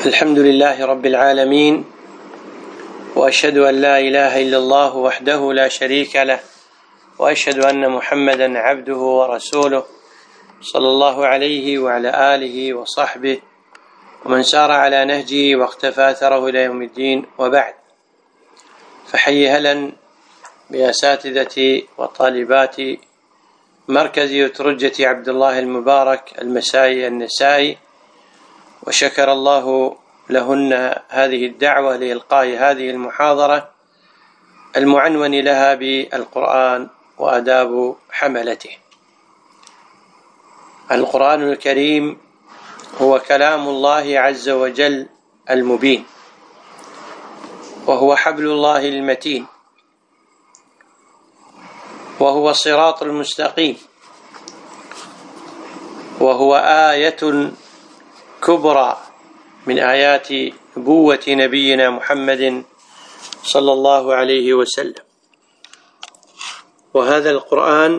الحمد لله رب العالمين، وأشهد أن لا إله إلا الله وحده لا شريك له، وأشهد أن محمدا عبده ورسوله صلى الله عليه وعلى آله وصحبه ومن سار على نهجه واقتفى أثره إلى يوم الدين. وبعد، فحي هلا بأساتذة وطالبات مركز يترجة عبد الله المبارك المسائي النسائي، وشكر الله لهن هذه الدعوة لإلقاء هذه المحاضرة المعنون لها بالقرآن وآداب حملته. القرآن الكريم هو كلام الله عز وجل المبين، وهو حبل الله المتين، وهو الصراط المستقيم، وهو آية كبرى من آيات نبوة نبينا محمد صلى الله عليه وسلم. وهذا القرآن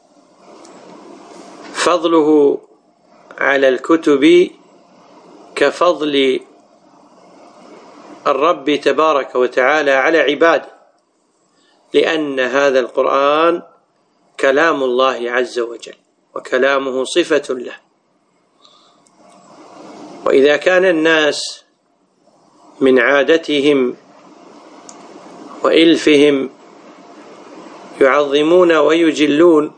فضله على الكتب كفضل الرب تبارك وتعالى على عباده، لأن هذا القرآن كلام الله عز وجل، وكلامه صفة له. وإذا كان الناس من عادتهم وإلفهم يعظمون ويجلون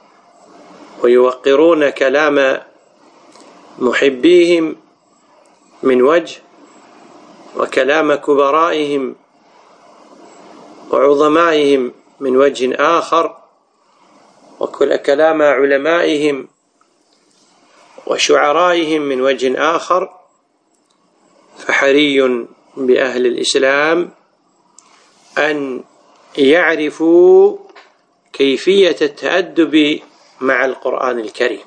ويوقرون كلام محبيهم من وجه، وكلام كبرائهم وعظمائهم من وجه آخر، وكلام علمائهم وشعرائهم من وجه آخر، فحري بأهل الإسلام أن يعرفوا كيفية التأدب مع القرآن الكريم،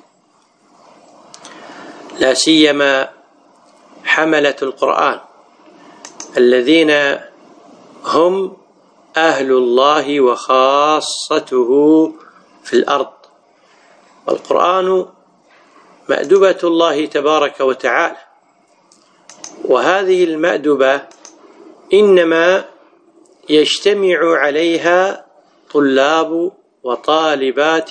لا سيما حملة القرآن الذين هم أهل الله وخاصته في الأرض. والقرآن مأدبة الله تبارك وتعالى، وهذه المأدبة إنما يجتمع عليها طلاب وطالبات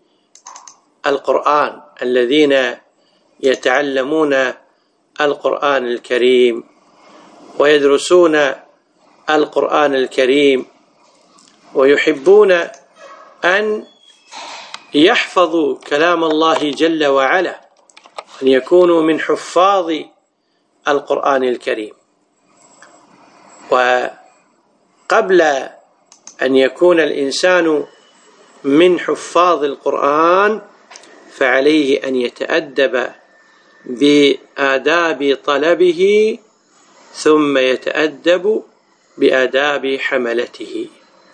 القرآن الذين يتعلمون القرآن الكريم ويدرسون القرآن الكريم، ويحبون أن يحفظوا كلام الله جل وعلا، أن يكونوا من حفاظ القرآن الكريم. وقبل أن يكون الإنسان من حفاظ القرآن فعليه أن يتأدب بآداب طلبه، ثم يتأدب بآداب حملته.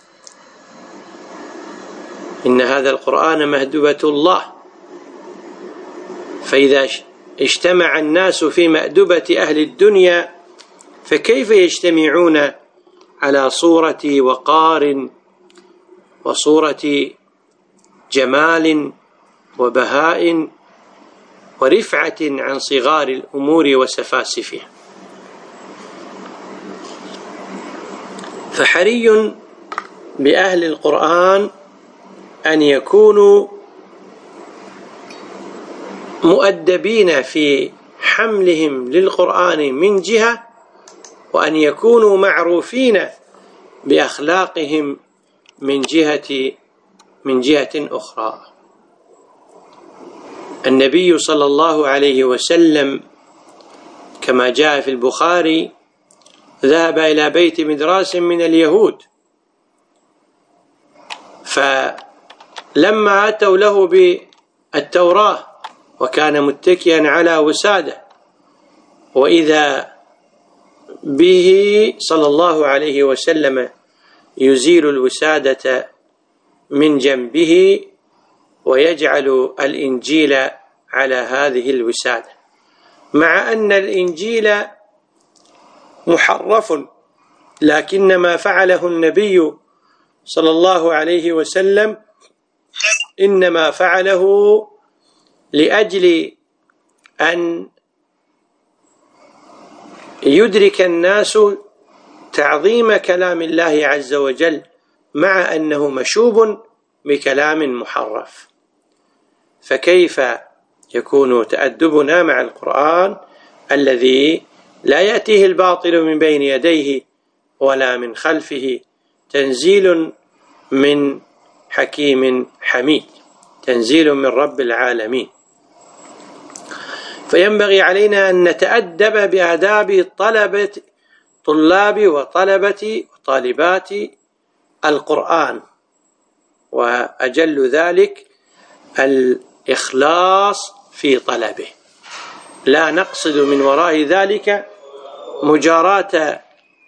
إن هذا القرآن مهدبة الله، فإذا اجتمع الناس في مأدبة أهل الدنيا فكيف يجتمعون على صورة وقار وصورة جمال وبهاء ورفعة عن صغار الأمور وسفاسفها؟ فحري بأهل القرآن أن يكونوا مؤدبين في حملهم للقرآن من جهة، وأن يكونوا معروفين بأخلاقهم من جهة أخرى. النبي صلى الله عليه وسلم كما جاء في البخاري ذهب إلى بيت مدراس من اليهود، فلما أتوا له بالتوراة وكان متكئا على وسادة، وإذا به صلى الله عليه وسلم يزيل الوسادة من جنبه ويجعل الإنجيل على هذه الوسادة، مع أن الإنجيل محرف، لكن ما فعله النبي صلى الله عليه وسلم إنما فعله لأجل أن يدرك الناس تعظيم كلام الله عز وجل مع أنه مشوب بكلام محرف. فكيف يكون تأدبنا مع القرآن الذي لا يأتيه الباطل من بين يديه ولا من خلفه، تنزيل من حكيم حميد، تنزيل من رب العالمين. فينبغي علينا أن نتأدب بآداب طلاب وطالبات القرآن، وأجل ذلك الإخلاص في طلبه. لا نقصد من وراء ذلك مجاراة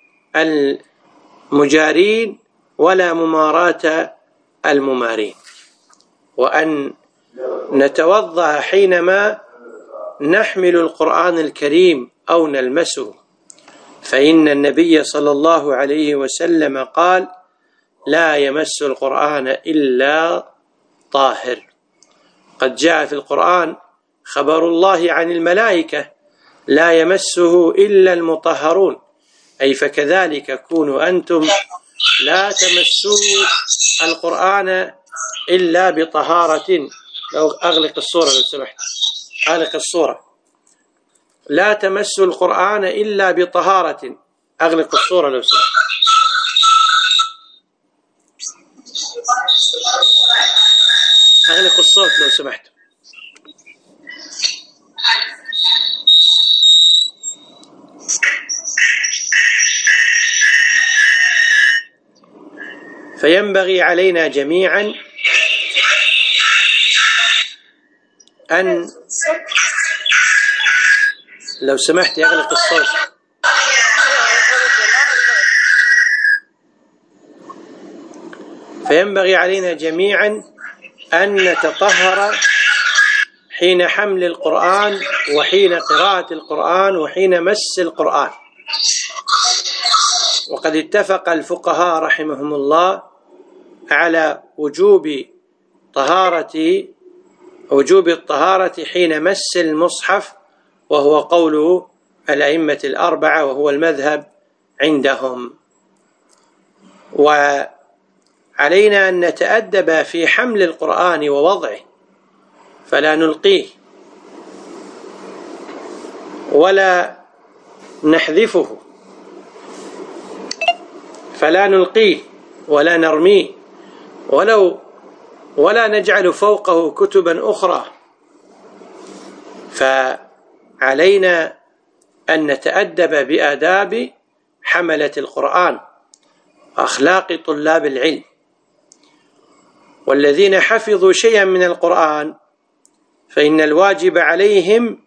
المجارين ولا مماراة الممارين، وأن نتوضأ حينما نحمل القرآن الكريم أو نلمسه، فإن النبي صلى الله عليه وسلم قال: لا يمس القرآن إلا طاهر. قد جاء في القرآن خبر الله عن الملائكة: لا يمسه إلا المطهرون، أي فكذلك كونوا أنتم لا تمسوا القرآن إلا بطهارة. لو أغلق الصورة لو سمحت، أغلق الصورة. لا تمسوا القرآن إلا بطهارة. أغلق الصورة لو سمحت. أغلق الصوت لو سمحت. فينبغي علينا جميعا أن لو سمحت يغلق الصوت. فينبغي علينا جميعا أن نتطهر حين حمل القرآن وحين قراءة القرآن وحين مس القرآن. وقد اتفق الفقهاء رحمهم الله على وجوب الطهارة حين مس المصحف، وهو قول الأئمة الأربعة وهو المذهب عندهم. وعلينا أن نتأدب في حمل القرآن ووضعه، فلا نلقيه ولا نحذفه، فلا نلقيه ولا نرميه ولا نجعل فوقه كتبا أخرى. فعلينا أن نتأدب بآداب حملة القرآن وأخلاق طلاب العلم. والذين حفظوا شيئا من القرآن فإن الواجب عليهم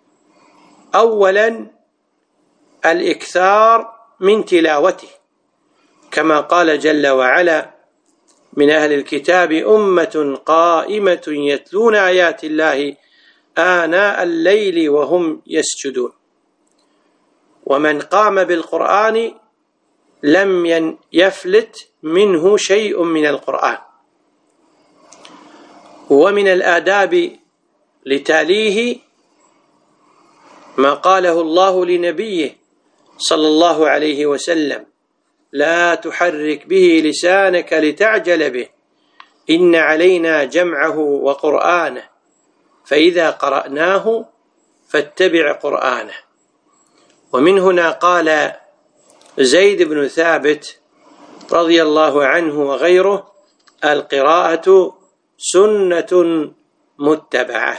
أولا الإكثار من تلاوته، كما قال جل وعلا: من أهل الكتاب أمة قائمة يتلون آيات الله آناء الليل وهم يسجدون. ومن قام بالقرآن لم يفلت منه شيء من القرآن. ومن الآداب لتاليه ما قاله الله لنبيه صلى الله عليه وسلم: لا تحرك به لسانك لتعجل به، إن علينا جمعه وقرآنه، فإذا قرأناه فاتبع قرآنه. ومن هنا قال زيد بن ثابت رضي الله عنه وغيره: القراءة سنة متبعة.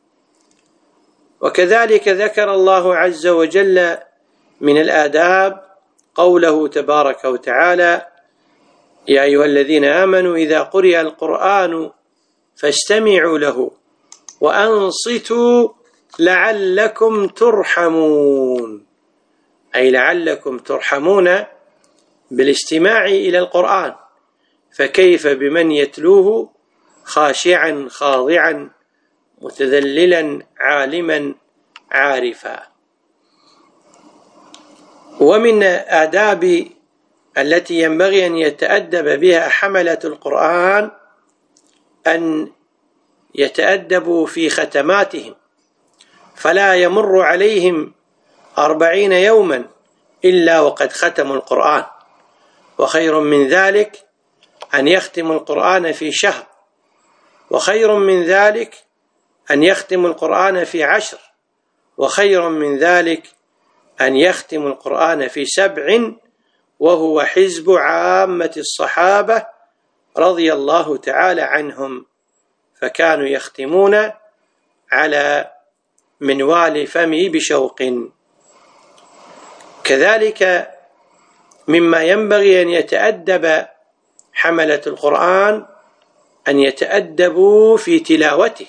وكذلك ذكر الله عز وجل من الآداب قوله تبارك وتعالى: يا أيها الذين آمنوا إذا قرئ القرآن فاستمعوا له وأنصتوا لعلكم ترحمون، أي لعلكم ترحمون بالاستماع إلى القرآن. فكيف بمن يتلوه خاشعا خاضعا متذللا عالما عارفا. ومن آداب التي ينبغي أن يتأدب بها حملة القرآن أن يتأدبوا في ختماتهم، فلا يمر عليهم 40 يوما إلا وقد ختموا القرآن، وخير من ذلك أن يختموا القرآن في شهر، وخير من ذلك أن يختموا القرآن في 10، وخير من ذلك أن يختموا القرآن في 7، وهو حزب عامة الصحابة رضي الله تعالى عنهم، فكانوا يختمون على منوال فمه بشوق. كذلك مما ينبغي أن يتأدب حملة القرآن أن يتأدبوا في تلاوته،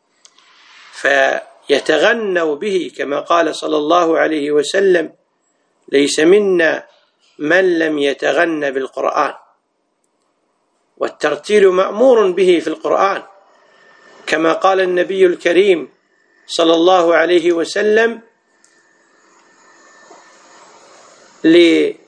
فيتغنوا به، كما قال صلى الله عليه وسلم: ليس منا من لم يتغن بالقرآن. والترتيل مأمور به في القرآن، كما قال النبي الكريم صلى الله عليه وسلم لأبي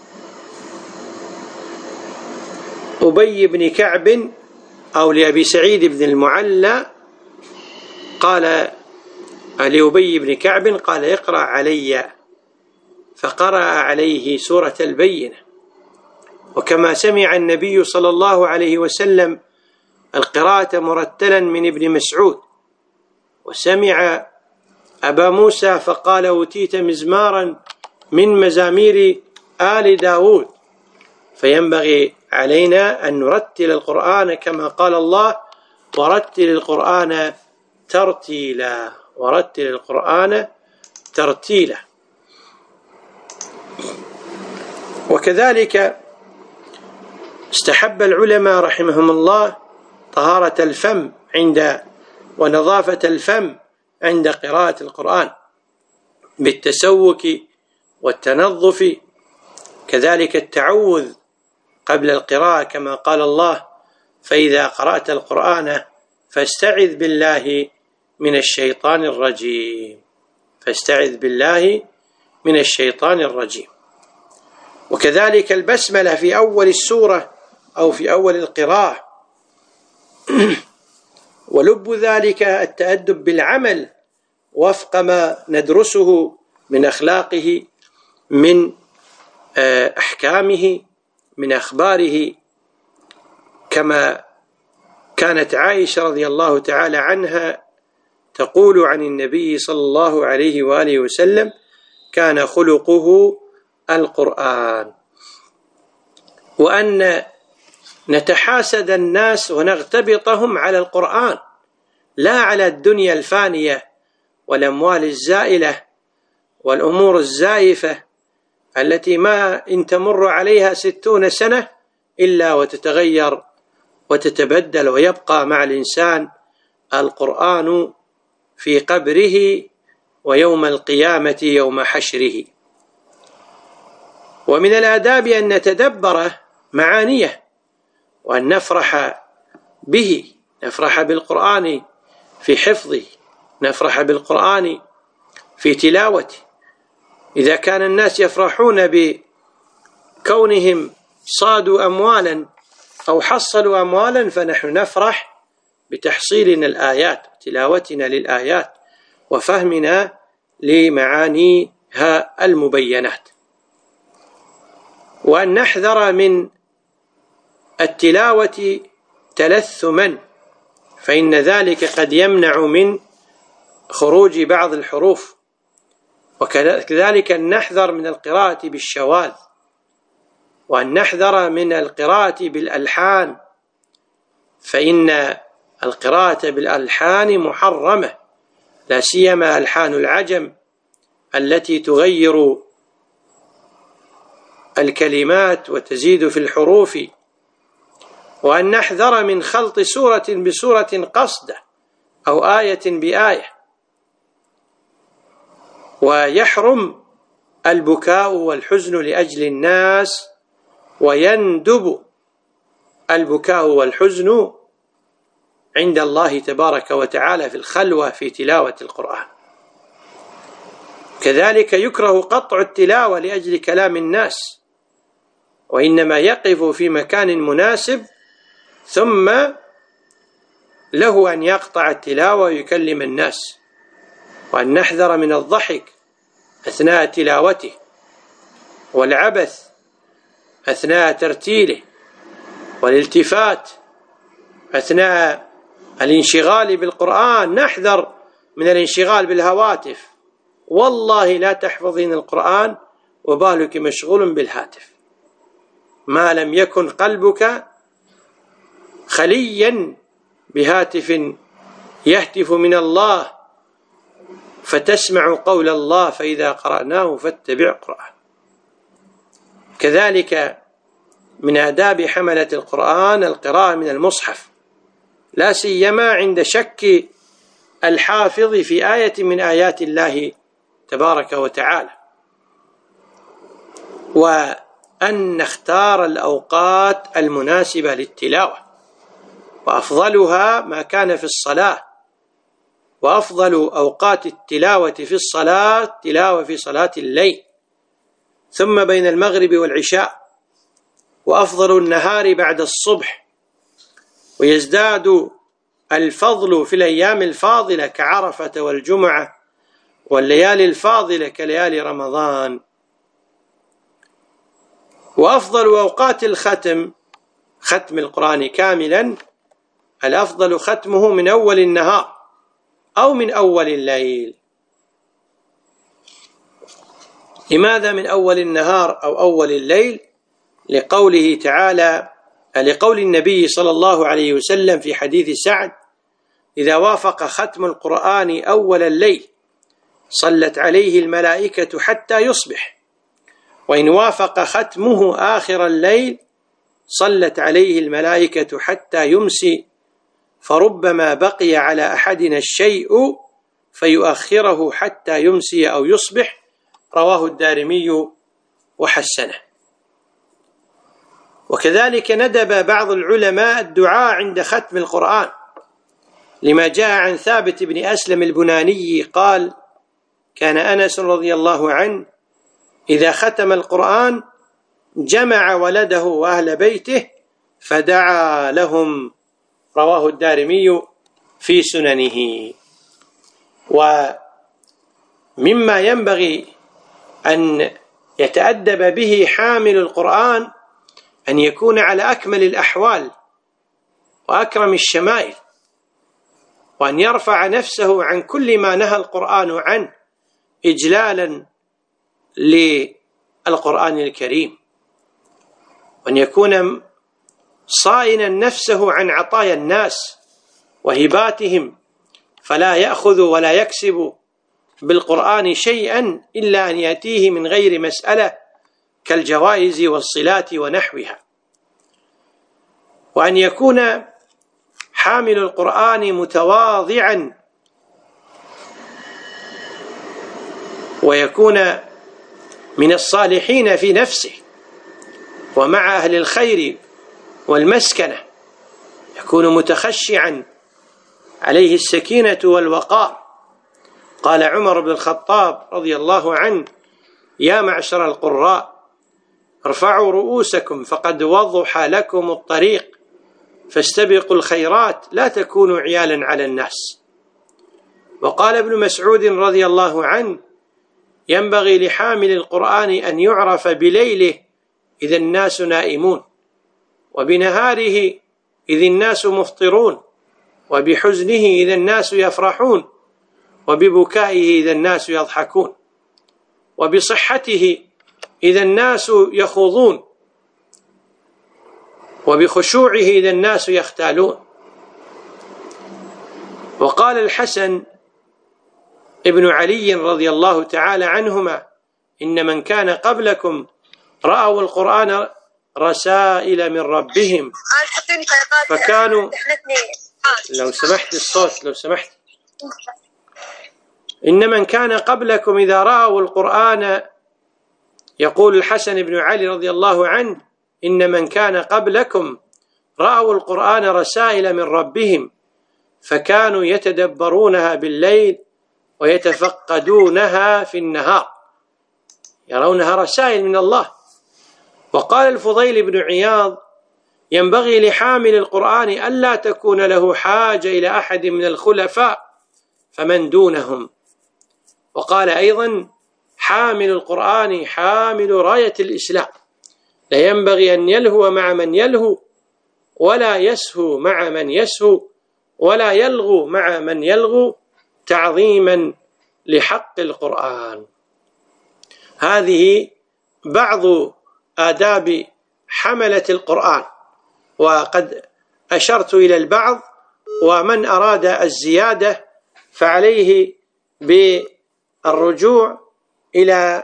بن كعب أو لأبي سعيد بن المعلى، قال لأبي بن كعب قال: اقرأ علي، فقرأ عليه سورة البينة. وكما سمع النبي صلى الله عليه وسلم القراءة مرتلا من ابن مسعود، وسمع أبا موسى فقال: أوتيت مزمارا من مزامير آل داود. فينبغي علينا أن نرتل القرآن كما قال الله: ورتل القرآن ترتيلا، ورتل القرآن ترتيلا. وكذلك استحب العلماء رحمهم الله طهارة الفم ونظافة الفم عند قراءة القرآن بالتسوك والتنظف، كذلك التعوذ قبل القراءة، كما قال الله: فإذا قرأت القرآن فاستعذ بالله من الشيطان الرجيم، فاستعذ بالله من الشيطان الرجيم. وكذلك البسملة في أول السورة أو في أول القراءة. ولب ذلك التأدب بالعمل وفق ما ندرسه من أخلاقه، من أحكامه، من أخباره، كما كانت عائشة رضي الله تعالى عنها تقول عن النبي صلى الله عليه وآله وسلم: كان خلقه القرآن. وأن نتحاسد الناس ونغتبطهم على القرآن، لا على الدنيا الفانية والأموال الزائلة والأمور الزائفة التي ما إن تمر عليها 60 سنة إلا وتتغير وتتبدل، ويبقى مع الإنسان القرآن في قبره ويوم القيامة يوم حشره. ومن الآداب أن نتدبر معانيه، وأن نفرح به، نفرح بالقرآن في حفظه، نفرح بالقرآن في تلاوته. إذا كان الناس يفرحون بكونهم صادوا أموالا أو حصلوا أموالا، فنحن نفرح بتحصيلنا الآيات، تلاوتنا للآيات، وفهمنا لمعانيها المبينات. وأن نحذر من التلاوة تلثما، فإن ذلك قد يمنع من خروج بعض الحروف. وكذلك أن نحذر من القراءة بالشواذ، وأن نحذر من القراءة بالألحان، فإن القراءة بالألحان محرمة، لا سيما ألحان العجم التي تغير الكلمات وتزيد في الحروف. وأن نحذر من خلط سورة بسورة قصدة أو آية بآية. ويحرم البكاء والحزن لأجل الناس، ويندب البكاء والحزن عند الله تبارك وتعالى في الخلوة في تلاوة القرآن. كذلك يكره قطع التلاوة لأجل كلام الناس، وإنما يقف في مكان مناسب ثم له أن يقطع التلاوة ويكلم الناس. وأن نحذر من الضحك أثناء تلاوته، والعبث أثناء ترتيله، والالتفات أثناء الانشغال بالقرآن. نحذر من الانشغال بالهواتف. والله لا تحفظين القرآن وبالك مشغول بالهاتف، ما لم يكن قلبك خليا بهاتف يهتف من الله فتسمع قول الله فإذا قرأناه فاتبع قرآن. كذلك من آداب حملة القرآن القراءة من المصحف، لا سيما عند شك الحافظ في آية من آيات الله تبارك وتعالى، وأن نختار الأوقات المناسبة للتلاوة، وأفضلها ما كان في الصلاة، وأفضل أوقات التلاوة في الصلاة تلاوة في صلاة الليل، ثم بين المغرب والعشاء، وأفضل النهار بعد الصبح، ويزداد الفضل في الأيام الفاضلة كعرفة والجمعة، والليالي الفاضلة كليالي رمضان. وأفضل أوقات الختم، ختم القرآن كاملا، الأفضل ختمه من أول النهار أو من أول الليل. لماذا من أول النهار أو أول الليل؟ لقوله تعالى، لقول النبي صلى الله عليه وسلم في حديث سعد: إذا وافق ختم القرآن أول الليل صلت عليه الملائكة حتى يصبح، وإن وافق ختمه آخر الليل صلت عليه الملائكة حتى يمسي، فربما بقي على أحدنا الشيء فيؤخره حتى يمسي أو يصبح. رواه الدارمي وحسنه. وكذلك ندب بعض العلماء الدعاء عند ختم القرآن، لما جاء عن ثابت بن أسلم البناني قال: كان أنس رضي الله عنه إذا ختم القرآن جمع ولده وأهل بيته فدعا لهم. رواه الدارمي في سننه. ومما ينبغي أن يتأدب به حامل القرآن أن يكون على أكمل الأحوال وأكرم الشمائل، وأن يرفع نفسه عن كل ما نهى القرآن عنه إجلالا للقرآن الكريم، وأن يكون صائنا نفسه عن عطايا الناس وهباتهم، فلا يأخذ ولا يكسب بالقرآن شيئا إلا أن يأتيه من غير مسألة كالجوائز والصلات ونحوها. وأن يكون حامل القرآن متواضعا، ويكون من الصالحين في نفسه ومع أهل الخير والمسكنة، يكون متخشعا عليه السكينة والوقار. قال عمر بن الخطاب رضي الله عنه: يا معشر القراء ارفعوا رؤوسكم فقد وضح لكم الطريق، فاستبقوا الخيرات لا تكونوا عيالا على الناس. وقال ابن مسعود رضي الله عنه: ينبغي لحامل القرآن أن يعرف بليله إذا الناس نائمون، وبنهاره إذ الناس مفطرون، وبحزنه إذا الناس يفرحون، وببكائه إذا الناس يضحكون، وبصحته إذا الناس يخوضون، وبخشوعه إذا الناس يختالون. وقال الحسن ابن علي رضي الله تعالى عنهما: إن من كان قبلكم رأوا القرآن رسائل من ربهم فكانوا. لو سمحت الصوت، لو سمحت. إن من كان قبلكم إذا رأوا القرآن، يقول الحسن بن علي رضي الله عنه: إن من كان قبلكم رأوا القرآن رسائل من ربهم فكانوا يتدبرونها بالليل ويتفقدونها في النهار، يرونها رسائل من الله. وقال الفضيل بن عياض: ينبغي لحامل القرآن ألا تكون له حاجة إلى أحد من الخلفاء فمن دونهم. وقال أيضا: حامل القرآن حامل راية الإسلام، لا ينبغي أن يلهو مع من يلهو، ولا يسهو مع من يسهو، ولا يلغو مع من يلغو، تعظيما لحق القرآن. هذه بعض آداب حملة القرآن، وقد أشرت إلى البعض، ومن أراد الزيادة فعليه بالرجوع إلى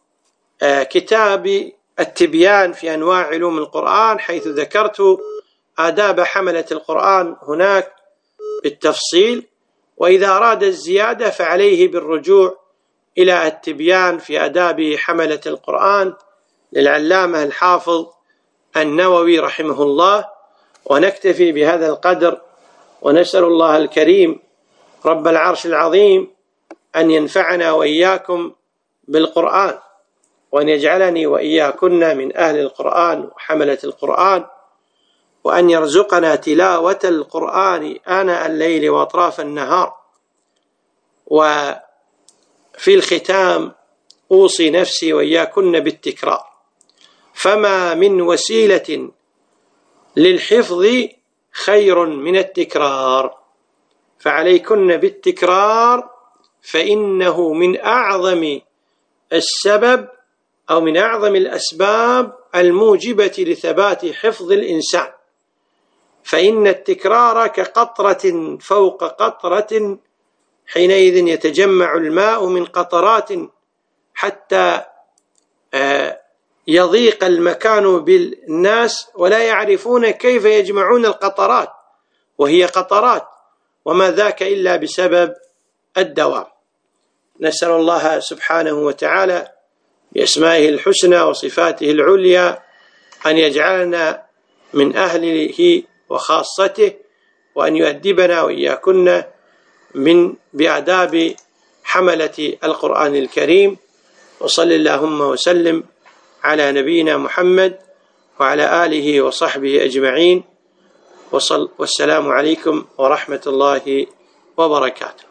كتاب التبيان في أنواع علوم القرآن، حيث ذكرت آداب حملة القرآن هناك بالتفصيل. وإذا أراد الزيادة فعليه بالرجوع إلى التبيان في آداب حملة القرآن للعلامة الحافظ النووي رحمه الله. ونكتفي بهذا القدر، ونسأل الله الكريم رب العرش العظيم أن ينفعنا وإياكم بالقرآن، وأن يجعلني وإياكن من أهل القرآن وحملة القرآن، وأن يرزقنا تلاوة القرآن آناء الليل وأطراف النهار. وفي الختام أوصي نفسي وإياكن بالتكرار، فما من وسيلة للحفظ خير من التكرار، فعليكن بالتكرار، فإنه من أعظم السبب أو من أعظم الأسباب الموجبة لثبات حفظ الإنسان. فإن التكرار كقطرة فوق قطرة، حينئذ يتجمع الماء من قطرات حتى يضيق المكان بالناس، ولا يعرفون كيف يجمعون القطرات، وهي قطرات، وما ذاك إلا بسبب الدوام. نسأل الله سبحانه وتعالى بأسمائه الحسنى وصفاته العليا أن يجعلنا من أهله وخاصته، وأن يؤدبنا وإياكن بآداب حملة القرآن الكريم. وصل اللهم وسلم على نبينا محمد وعلى آله وصحبه أجمعين، والسلام عليكم ورحمة الله وبركاته.